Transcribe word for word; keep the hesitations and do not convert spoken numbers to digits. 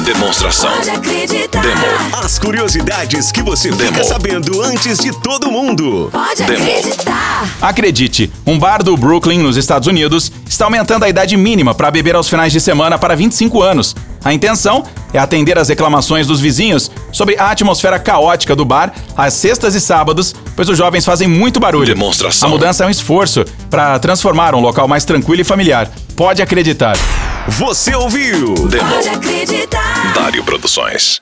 Demonstração. Pode acreditar. Demo. As curiosidades que você Demo. fica sabendo antes de todo mundo. Pode Demo. acreditar. Acredite, um bar do Brooklyn, nos Estados Unidos, está aumentando a idade mínima para beber aos finais de semana para vinte e cinco anos. A intenção é atender às reclamações dos vizinhos sobre a atmosfera caótica do bar às sextas e sábados, pois os jovens fazem muito barulho. Demonstração. A mudança é um esforço para transformar um local mais tranquilo e familiar. Pode acreditar. Você ouviu? Demo. Pode acreditar. Dário Produções.